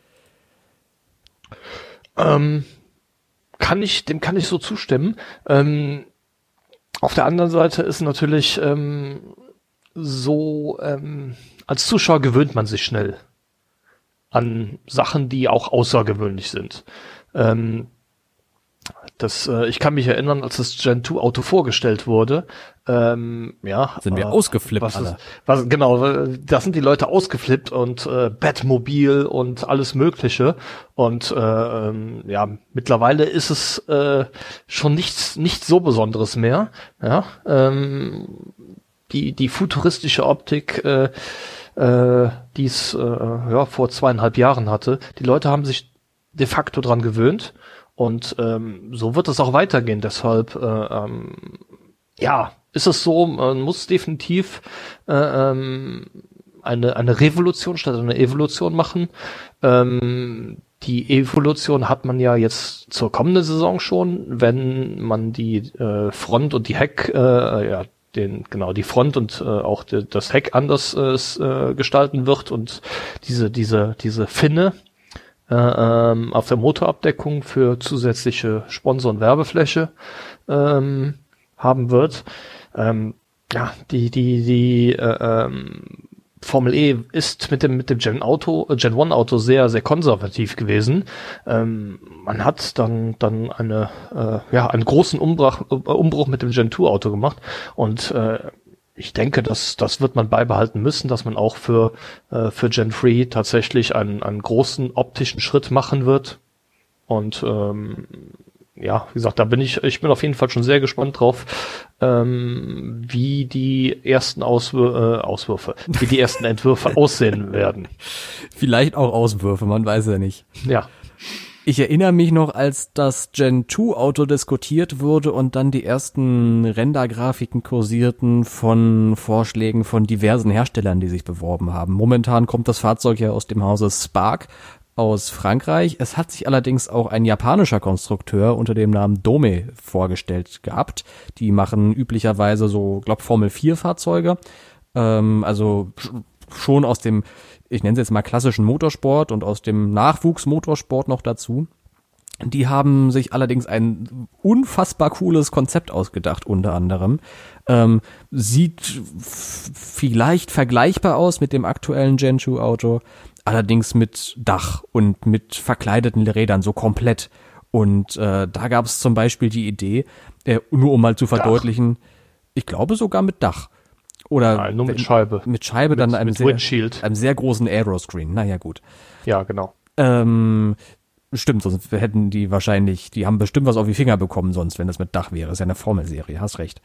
Ähm, kann ich, dem kann ich so zustimmen. Ähm, auf der anderen Seite ist natürlich ähm, so, ähm, als Zuschauer gewöhnt man sich schnell an Sachen, die auch außergewöhnlich sind. Ähm, das, äh, ich kann mich erinnern, als das Gen zwei Auto vorgestellt wurde, ähm, ja, Sind wir äh, ausgeflippt was alle. ist, was, genau, da sind die Leute ausgeflippt und äh, Batmobil und alles Mögliche und äh, ähm, ja, mittlerweile ist es äh, schon nichts, nichts so Besonderes mehr, ja, ähm, die die futuristische Optik, äh, äh, die es äh, ja, vor zweieinhalb Jahren hatte, die Leute haben sich de facto dran gewöhnt. Und ähm, so wird es auch weitergehen. Deshalb, äh, ähm, ja, ist es so, man muss definitiv äh, ähm, eine eine Revolution statt eine Evolution machen. Ähm, die Evolution hat man ja jetzt zur kommenden Saison schon, wenn man die äh, Front und die Heck, äh, ja, den genau die Front und äh, auch de, das Heck anders äh, gestalten wird und diese diese diese Finne ähm, auf der Motorabdeckung für zusätzliche Sponsor- und Werbefläche ähm, haben wird. Ähm, ja, die die die äh, ähm, Formel E ist mit dem mit dem Gen Auto äh, Gen eins Auto sehr sehr konservativ gewesen. Ähm, man hat dann dann eine äh, ja einen großen Umbruch äh, Umbruch mit dem Gen zwei Auto gemacht und äh, ich denke, dass das wird man beibehalten müssen, dass man auch für äh, für Gen drei tatsächlich einen einen großen optischen Schritt machen wird und ähm, ja, wie gesagt, da bin ich, ich bin auf jeden Fall schon sehr gespannt drauf, ähm, wie die ersten Auswür- äh, Auswürfe, wie die ersten Entwürfe aussehen werden. Vielleicht auch Auswürfe, man weiß ja nicht. Ja. Ich erinnere mich noch, als das Gen zwei Auto diskutiert wurde und dann die ersten Rendergrafiken kursierten von Vorschlägen von diversen Herstellern, die sich beworben haben. Momentan kommt das Fahrzeug ja aus dem Hause Spark aus Frankreich. Es hat sich allerdings auch ein japanischer Konstrukteur unter dem Namen Dome vorgestellt gehabt. Die machen üblicherweise so, glaub, Formel vier Fahrzeuge. Ähm, also schon aus dem, ich nenne es jetzt mal klassischen Motorsport und aus dem Nachwuchsmotorsport noch dazu. Die haben sich allerdings ein unfassbar cooles Konzept ausgedacht, unter anderem. Ähm, sieht f- vielleicht vergleichbar aus mit dem aktuellen Gen zwei Auto, allerdings mit Dach und mit verkleideten Rädern, so komplett. Und äh, da gab es zum Beispiel die Idee, äh, nur um mal zu verdeutlichen, Dach. Ich glaube sogar mit Dach. Oder Nein, nur mit Scheibe. Mit Scheibe, mit, dann einem mit sehr, Windshield. einem sehr großen Aeroscreen. Naja, gut. Ja, genau. Ähm, stimmt, sonst hätten die wahrscheinlich, die haben bestimmt was auf die Finger bekommen sonst, wenn das mit Dach wäre. Ist ja eine Formelserie, hast recht.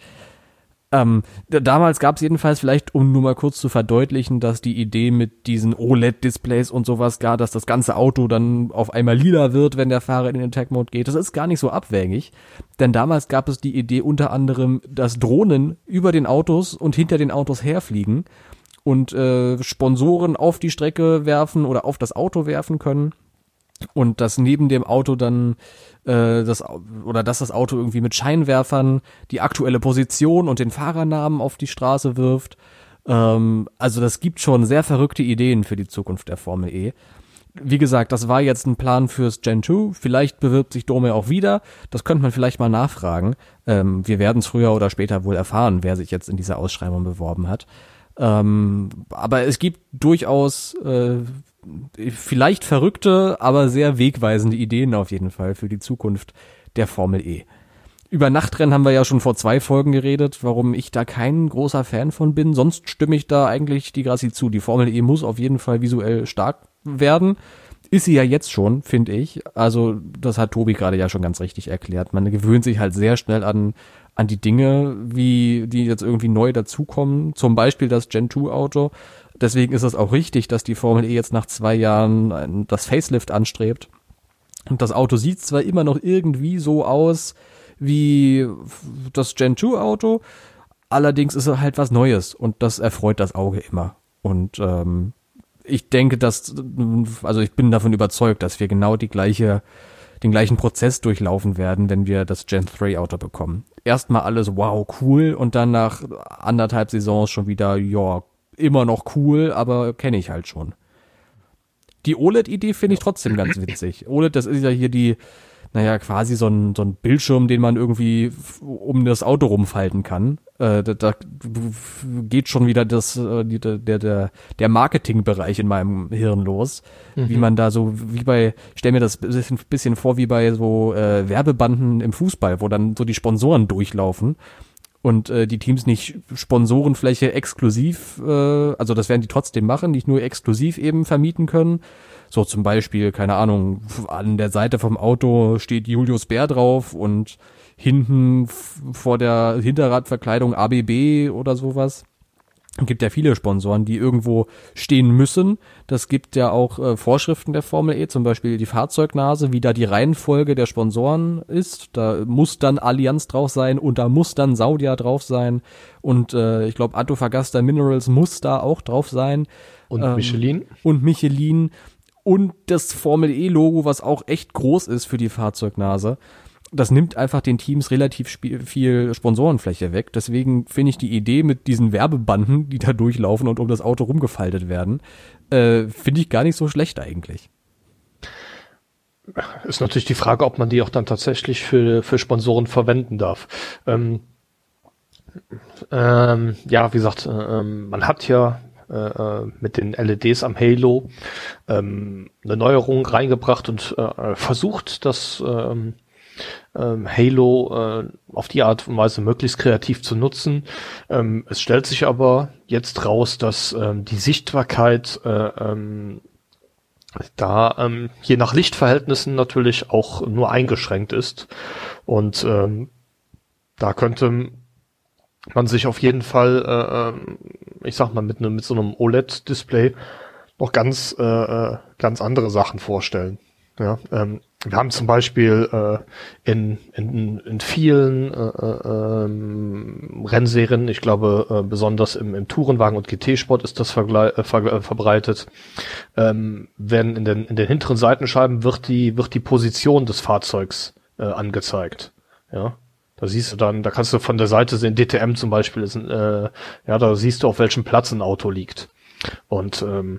Ähm, d- damals gab es jedenfalls vielleicht, um nur mal kurz zu verdeutlichen, dass die Idee mit diesen O L E D-Displays und sowas gar, dass das ganze Auto dann auf einmal lila wird, wenn der Fahrer in den Attack-Mode geht. Das ist gar nicht so abwegig, denn damals gab es die Idee unter anderem, dass Drohnen über den Autos und hinter den Autos herfliegen und äh, Sponsoren auf die Strecke werfen oder auf das Auto werfen können. Und dass neben dem Auto dann äh, das oder dass das Auto irgendwie mit Scheinwerfern die aktuelle Position und den Fahrernamen auf die Straße wirft. Ähm, also das gibt schon sehr verrückte Ideen für die Zukunft der Formel E. Wie gesagt, das war jetzt ein Plan fürs Gen zwei. Vielleicht bewirbt sich Dome auch wieder. Das könnte man vielleicht mal nachfragen. Ähm, wir werden es früher oder später wohl erfahren, wer sich jetzt in dieser Ausschreibung beworben hat. Ähm, aber es gibt durchaus äh, vielleicht verrückte, aber sehr wegweisende Ideen auf jeden Fall für die Zukunft der Formel E. Über Nachtrennen haben wir ja schon vor zwei Folgen geredet, warum ich da kein großer Fan von bin. Sonst stimme ich da eigentlich die Grassi zu. Die Formel E muss auf jeden Fall visuell stark werden. Ist sie ja jetzt schon, finde ich. Also das hat Tobi gerade ja schon ganz richtig erklärt. Man gewöhnt sich halt sehr schnell an an die Dinge, wie die jetzt irgendwie neu dazukommen. Zum Beispiel das Gen zwei Auto. Deswegen ist es auch richtig, dass die Formel E jetzt nach zwei Jahren ein, das Facelift anstrebt. Und das Auto sieht zwar immer noch irgendwie so aus wie das Gen zwei Auto, allerdings ist es halt was Neues und das erfreut das Auge immer. Und ähm, ich denke, dass, also ich bin davon überzeugt, dass wir genau die gleiche, den gleichen Prozess durchlaufen werden, wenn wir das Gen drei Auto bekommen. Erstmal alles wow, cool und dann nach anderthalb Saisons schon wieder, ja, immer noch cool, aber kenne ich halt schon. Die O L E D-Idee finde ich trotzdem ganz witzig. O L E D, das ist ja hier die, naja, quasi so ein, so ein Bildschirm, den man irgendwie um das Auto rumfalten kann. Äh, da, da geht schon wieder das, äh, die, der, der, der Marketingbereich in meinem Hirn los. Mhm. Wie man da so, wie bei, ich stell mir das ein bisschen vor, wie bei so äh, Werbebanden im Fußball, wo dann so die Sponsoren durchlaufen. Und äh, die Teams nicht Sponsorenfläche exklusiv, äh, also das werden die trotzdem machen, nicht nur exklusiv eben vermieten können. So zum Beispiel, keine Ahnung, an der Seite vom Auto steht Julius Bär drauf und hinten f- vor der Hinterradverkleidung A B B oder sowas. Es gibt ja viele Sponsoren, die irgendwo stehen müssen. Das gibt ja auch äh, Vorschriften der Formel E, zum Beispiel die Fahrzeugnase, wie da die Reihenfolge der Sponsoren ist. Da muss dann Allianz drauf sein und da muss dann Saudia drauf sein. Und äh, ich glaube, Antofagasta Minerals muss da auch drauf sein. Und ähm, Michelin. Und Michelin. Und das Formel E-Logo, was auch echt groß ist für die Fahrzeugnase. Das nimmt einfach den Teams relativ sp- viel Sponsorenfläche weg. Deswegen finde ich die Idee mit diesen Werbebanden, die da durchlaufen und um das Auto rumgefaltet werden, äh, finde ich gar nicht so schlecht eigentlich. Ist natürlich die Frage, ob man die auch dann tatsächlich für, für Sponsoren verwenden darf. Ähm, ähm, ja, wie gesagt, äh, man hat ja äh, mit den L E Ds am Halo ähm, eine Neuerung reingebracht und äh, versucht, das ähm, ähm, Halo äh, auf die Art und Weise möglichst kreativ zu nutzen. Ähm, es stellt sich aber jetzt raus, dass ähm, die Sichtbarkeit äh, ähm, da ähm, je nach Lichtverhältnissen natürlich auch nur eingeschränkt ist. Und ähm, da könnte man sich auf jeden Fall, äh, ich sag mal, mit, ne, mit so einem O L E D-Display noch ganz, äh, ganz andere Sachen vorstellen. Ja, ähm, wir haben zum Beispiel äh, in, in, in vielen äh, äh, Rennserien, ich glaube äh, besonders im, im Tourenwagen und G T-Sport ist das vergle- äh, ver- äh, verbreitet, ähm, wenn in den, in den hinteren Seitenscheiben wird die, wird die Position des Fahrzeugs äh, angezeigt. Ja, da siehst du dann, da kannst du von der Seite sehen, D T M zum Beispiel ist ein, äh, ja, da siehst du, auf welchem Platz ein Auto liegt. Und ähm,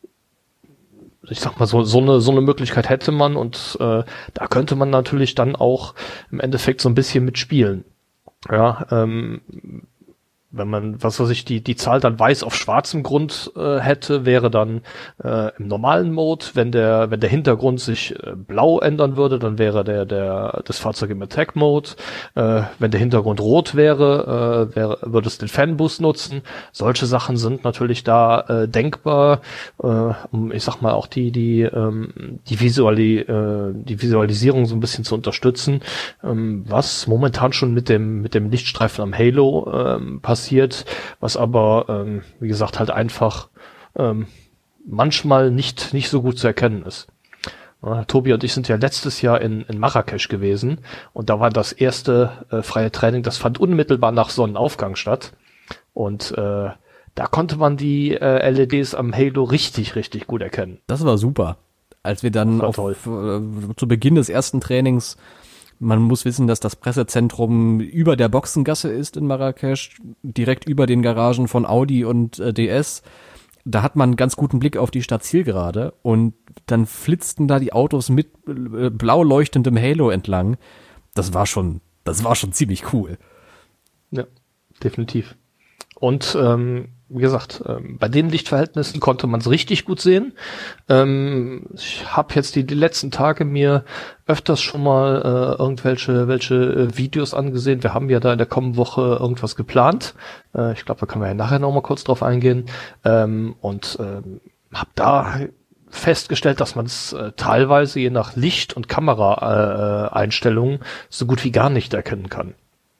ich sag mal, so, so eine, so eine Möglichkeit hätte man und äh, da könnte man natürlich dann auch im Endeffekt so ein bisschen mitspielen. Ja, ähm, wenn man, was weiß ich, die, die Zahl dann weiß auf schwarzem Grund äh, hätte, wäre dann äh, im normalen Mode, wenn der, wenn der Hintergrund sich äh, blau ändern würde, dann wäre der, der, das Fahrzeug im Attack Mode. Äh, wenn der Hintergrund rot wäre, äh, wäre, würde es den Fanboost nutzen. Solche Sachen sind natürlich da äh, denkbar, äh, um, ich sag mal, auch die, die, ähm, die Visuali, äh, die Visualisierung so ein bisschen zu unterstützen, ähm, was momentan schon mit dem, mit dem Lichtstreifen am Halo ähm, passiert. passiert, was aber, ähm, wie gesagt, halt einfach ähm, manchmal nicht nicht so gut zu erkennen ist. Ja, Tobi und ich sind ja letztes Jahr in, in Marrakesch gewesen und da war das erste äh, freie Training, das fand unmittelbar nach Sonnenaufgang statt und äh, da konnte man die äh, L E Ds am Halo richtig, richtig gut erkennen. Das war super. Als wir dann auf, äh, zu Beginn des ersten Trainings, man muss wissen, dass das Pressezentrum über der Boxengasse ist in Marrakesch, direkt über den Garagen von Audi und äh, D S. Da hat man einen ganz guten Blick auf die Stadt Zielgerade und dann flitzten da die Autos mit äh, blau leuchtendem Halo entlang. Das war schon, das war schon ziemlich cool. Ja, definitiv. Und ähm, wie gesagt, ähm, bei den Lichtverhältnissen konnte man es richtig gut sehen. Ähm, ich habe jetzt die, die letzten Tage mir öfters schon mal äh, irgendwelche welche äh, Videos angesehen. Wir haben ja da in der kommenden Woche irgendwas geplant. Äh, ich glaube, da können wir ja nachher noch mal kurz drauf eingehen. Ähm, und ähm, habe da festgestellt, dass man es äh, teilweise je nach Licht- und Kameraeinstellungen äh, so gut wie gar nicht erkennen kann.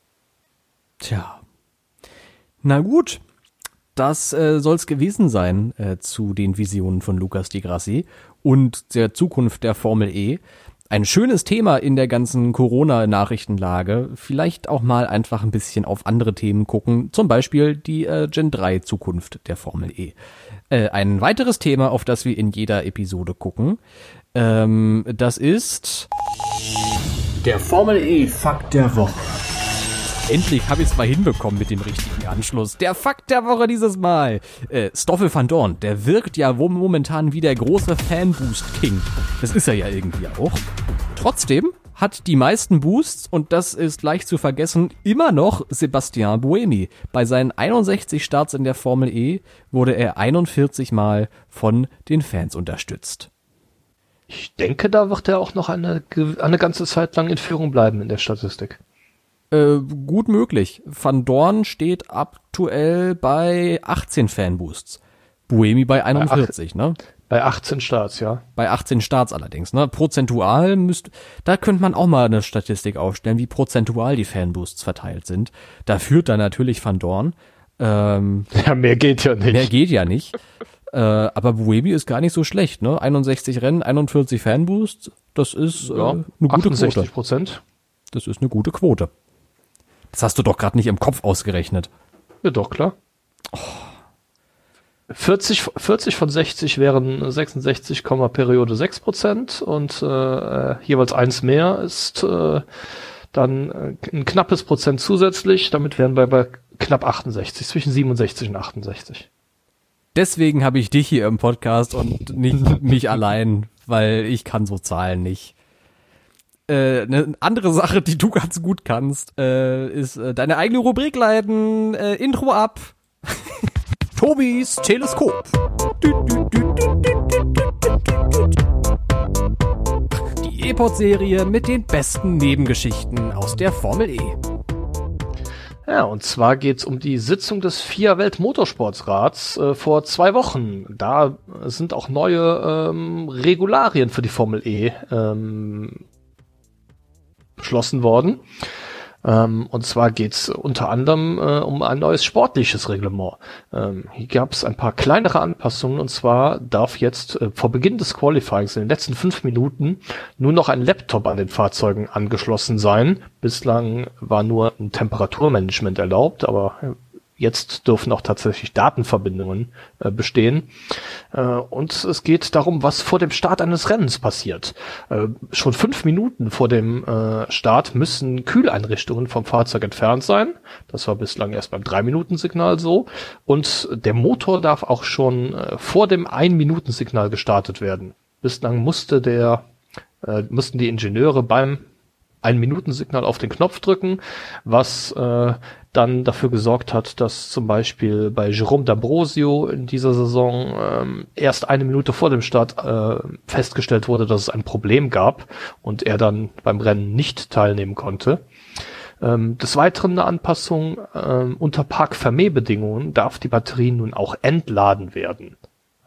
Tja. Na gut, das äh, soll es gewesen sein äh, zu den Visionen von Lucas Di Grassi und der Zukunft der Formel E. Ein schönes Thema in der ganzen Corona-Nachrichtenlage. Vielleicht auch mal einfach ein bisschen auf andere Themen gucken, zum Beispiel die äh, Gen drei Zukunft der Formel E. Äh, ein weiteres Thema, auf das wir in jeder Episode gucken, ähm, das ist der Formel E Fakt der Woche. Endlich habe ich es mal hinbekommen mit dem richtigen Anschluss. Der Fakt der Woche dieses Mal. Äh, Stoffel van Dorn, der wirkt ja momentan wie der große Fanboost-King. Das ist er ja irgendwie auch. Trotzdem hat die meisten Boosts, und das ist leicht zu vergessen, immer noch Sebastian Buemi. Bei seinen einundsechzig Starts in der Formel E wurde er einundvierzig Mal von den Fans unterstützt. Ich denke, da wird er auch noch eine, eine ganze Zeit lang in Führung bleiben in der Statistik. Äh, gut möglich. Van Dorn steht aktuell bei achtzehn Fanboosts. Buemi bei einundvierzig, bei ach, ne? Bei achtzehn Starts, ja. Bei achtzehn Starts allerdings, ne? Prozentual müsst, da könnte man auch mal eine Statistik aufstellen, wie prozentual die Fanboosts verteilt sind. Da führt dann natürlich Van Dorn. Ähm, ja, mehr geht ja nicht. Mehr geht ja nicht. äh, aber Buemi ist gar nicht so schlecht, ne? einundsechzig Rennen, einundvierzig Fanboosts, das ist äh, ja, eine gute achtundsechzig Prozent. Das ist eine gute Quote. Das hast du doch gerade nicht im Kopf ausgerechnet. Ja, doch, klar. Oh. vierzig, vierzig von sechzig wären sechsundsechzig, Periode sechs Prozent und äh, jeweils eins mehr ist äh, dann äh, ein knappes Prozent zusätzlich. Damit wären wir bei knapp achtundsechzig, zwischen siebenundsechzig und achtundsechzig. Deswegen habe ich dich hier im Podcast und nicht mich allein, weil ich kann so Zahlen nicht. Äh, eine andere Sache, die du ganz gut kannst, äh, ist äh, deine eigene Rubrik leiten. Äh, Intro ab. Tobis Teleskop. Die E-Pod-Serie mit den besten Nebengeschichten aus der Formel E. Ja, und zwar geht's um die Sitzung des F I A-Weltmotorsportsrats äh, vor zwei Wochen. Da sind auch neue ähm, Regularien für die Formel E ähm, beschlossen worden. Ähm, und zwar geht's unter anderem äh, um ein neues sportliches Reglement. Ähm, hier gab's ein paar kleinere Anpassungen, und zwar darf jetzt äh, vor Beginn des Qualifyings in den letzten fünf Minuten nur noch ein Laptop an den Fahrzeugen angeschlossen sein. Bislang war nur ein Temperaturmanagement erlaubt, aber jetzt dürfen auch tatsächlich Datenverbindungen äh, bestehen. Äh, und es geht darum, was vor dem Start eines Rennens passiert. Äh, schon fünf Minuten vor dem äh, Start müssen Kühleinrichtungen vom Fahrzeug entfernt sein. Das war bislang erst beim drei Minuten Signal so. Und der Motor darf auch schon äh, vor dem ein Minuten Signal gestartet werden. Bislang musste der, äh, mussten die Ingenieure beim ein Minuten Signal auf den Knopf drücken, was äh, dann dafür gesorgt hat, dass zum Beispiel bei Jerome D'Ambrosio in dieser Saison ähm, erst eine Minute vor dem Start äh, festgestellt wurde, dass es ein Problem gab und er dann beim Rennen nicht teilnehmen konnte. Ähm, des Weiteren eine Anpassung: ähm, unter Park-Fermé-Bedingungen darf die Batterie nun auch entladen werden.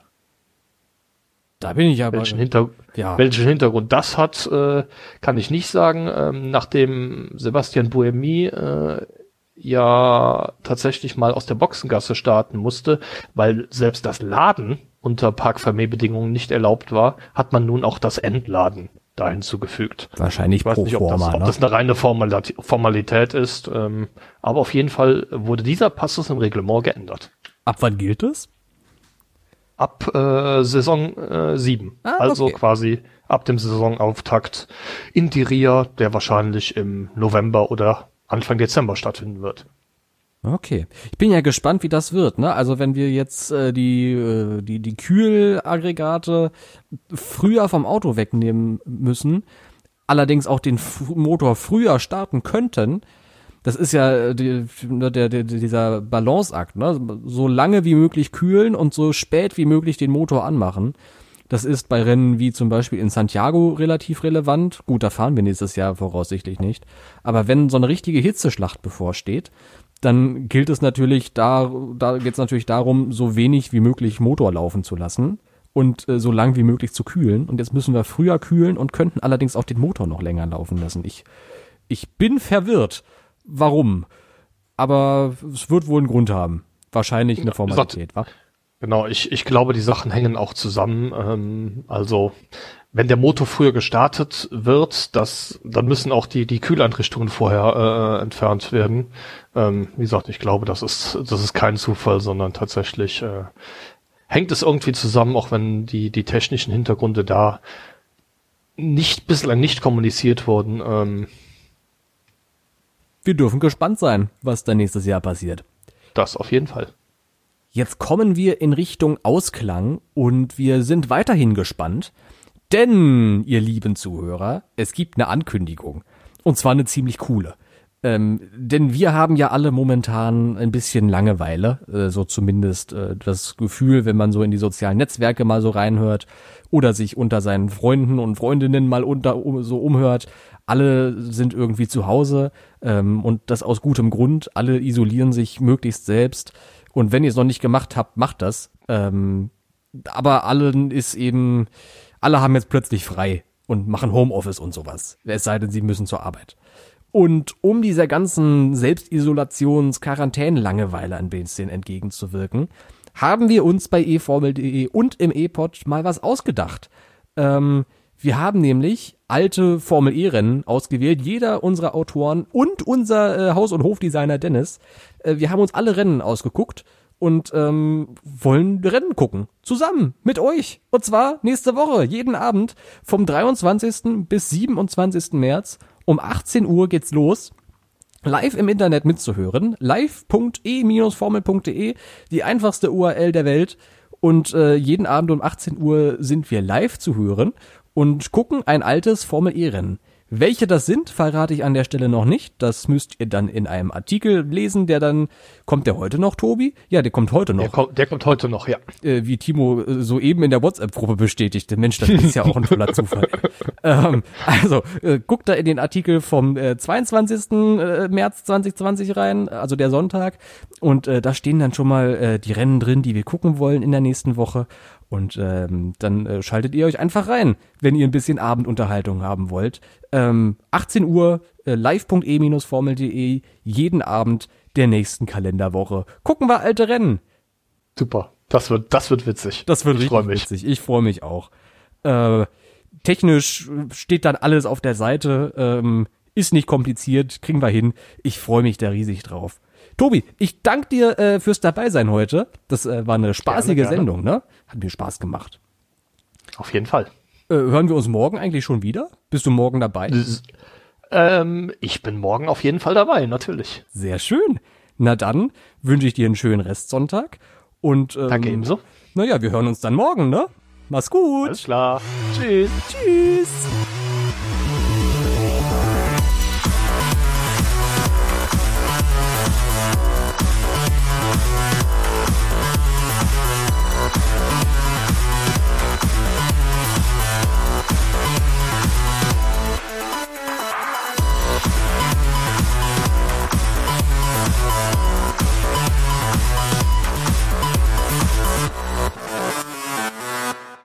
Da bin ich aber... Welchen, Hinter- ja. welchen Hintergrund das hat, äh, kann ich nicht sagen. Ähm, nachdem Sebastian Buemi äh, ja tatsächlich mal aus der Boxengasse starten musste, weil selbst das Laden unter Park-Fermé-Bedingungen nicht erlaubt war, hat man nun auch das Entladen da hinzugefügt. Wahrscheinlich Ich weiß pro nicht, ob das, forma, ob ne? das eine reine Formalität, Formalität ist, ähm, aber auf jeden Fall wurde dieser Passus im Reglement geändert. Ab wann gilt es? Ab äh, Saison äh, sieben. Ah, also okay. quasi ab dem Saisonauftakt in Diriyah, der wahrscheinlich im November oder Anfang Dezember stattfinden wird. Okay. Ich bin ja gespannt, wie das wird, ne? Also wenn wir jetzt äh, die, äh, die, die Kühlaggregate früher vom Auto wegnehmen müssen, allerdings auch den F- Motor früher starten könnten, das ist ja die, der, der, dieser Balanceakt, ne? So lange wie möglich kühlen und so spät wie möglich den Motor anmachen. Das ist bei Rennen wie zum Beispiel in Santiago relativ relevant. Gut, da fahren wir nächstes Jahr voraussichtlich nicht. Aber wenn so eine richtige Hitzeschlacht bevorsteht, dann gilt es natürlich, da, da geht es natürlich darum, so wenig wie möglich Motor laufen zu lassen und äh, so lang wie möglich zu kühlen. Und jetzt müssen wir früher kühlen und könnten allerdings auch den Motor noch länger laufen lassen. Ich, ich bin verwirrt. Warum? Aber es wird wohl einen Grund haben. Wahrscheinlich eine Formalität, wa? Genau, ich, ich glaube, die Sachen hängen auch zusammen. Ähm, also, wenn der Motor früher gestartet wird, das, dann müssen auch die, die Kühleinrichtungen vorher äh, entfernt werden. Ähm, wie gesagt, ich glaube, das ist, das ist kein Zufall, sondern tatsächlich äh, hängt es irgendwie zusammen, auch wenn die, die technischen Hintergründe da nicht, bislang nicht kommuniziert wurden. Ähm, Wir dürfen gespannt sein, was da nächstes Jahr passiert. das auf jeden Fall. Jetzt kommen wir in Richtung Ausklang und wir sind weiterhin gespannt, denn, ihr lieben Zuhörer, es gibt eine Ankündigung. Und zwar eine ziemlich coole. Ähm, denn wir haben ja alle momentan ein bisschen Langeweile, äh, so zumindest äh, das Gefühl, wenn man so in die sozialen Netzwerke mal so reinhört oder sich unter seinen Freunden und Freundinnen mal unter um, so umhört. Alle sind irgendwie zu Hause ähm, und das aus gutem Grund. Alle isolieren sich möglichst selbst. Und wenn ihr es noch nicht gemacht habt, macht das. Ähm, aber allen ist eben, alle haben jetzt plötzlich frei und machen Homeoffice und sowas. Es sei denn, sie müssen zur Arbeit. Und um dieser ganzen Selbstisolations-, Quarantäne-Langeweile ein bisschen entgegenzuwirken, haben wir uns bei e formel punkt de und im E-Pod mal was ausgedacht. Ähm, wir haben nämlich alte Formel-E-Rennen ausgewählt, jeder unserer Autoren und unser äh, Haus- und Hofdesigner Dennis. Äh, wir haben uns alle Rennen ausgeguckt und ähm, wollen Rennen gucken. Zusammen mit euch. Und zwar nächste Woche, jeden Abend vom dreiundzwanzigsten bis siebenundzwanzigsten März. Um achtzehn Uhr geht's los. Live im Internet mitzuhören. live punkt e formel punkt de, die einfachste U R L der Welt. Und äh, jeden Abend um achtzehn Uhr sind wir live zu hören und gucken ein altes Formel-E-Rennen. Welche das sind, verrate ich an der Stelle noch nicht. Das müsst ihr dann in einem Artikel lesen, der dann, kommt der heute noch, Tobi? Ja, der kommt heute noch. Der kommt, der kommt heute noch, ja. Äh, wie Timo äh, soeben in der WhatsApp-Gruppe bestätigte. Mensch, das ist ja auch ein toller Zufall. ähm, also, äh, guckt da in den Artikel vom äh, zweiundzwanzigsten März zwanzig zwanzig rein, also der Sonntag. Und äh, da stehen dann schon mal äh, die Rennen drin, die wir gucken wollen in der nächsten Woche. Und ähm, dann äh, schaltet ihr euch einfach rein, wenn ihr ein bisschen Abendunterhaltung haben wollt. Ähm, achtzehn Uhr, äh, live punkt e Bindestrich formel punkt de, jeden Abend der nächsten Kalenderwoche. Gucken wir alte Rennen. Super, das wird, das wird witzig. Das wird ich richtig freu mich. witzig. Ich freue mich auch. Äh, technisch steht dann alles auf der Seite. Ähm, ist nicht kompliziert, kriegen wir hin. Ich freue mich da riesig drauf. Tobi, ich danke dir äh, fürs Dabeisein heute. Das äh, war eine spaßige gerne, gerne. Sendung, ne? Hat mir Spaß gemacht. Auf jeden Fall. Äh, hören wir uns morgen eigentlich schon wieder? Bist du morgen dabei? Das, ähm, ich bin morgen auf jeden Fall dabei, natürlich. Sehr schön. Na dann wünsche ich dir einen schönen Restsonntag. Und, ähm, Danke ebenso. Naja, wir hören uns dann morgen, ne? Mach's gut. Alles klar. Tschüss. Tschüss.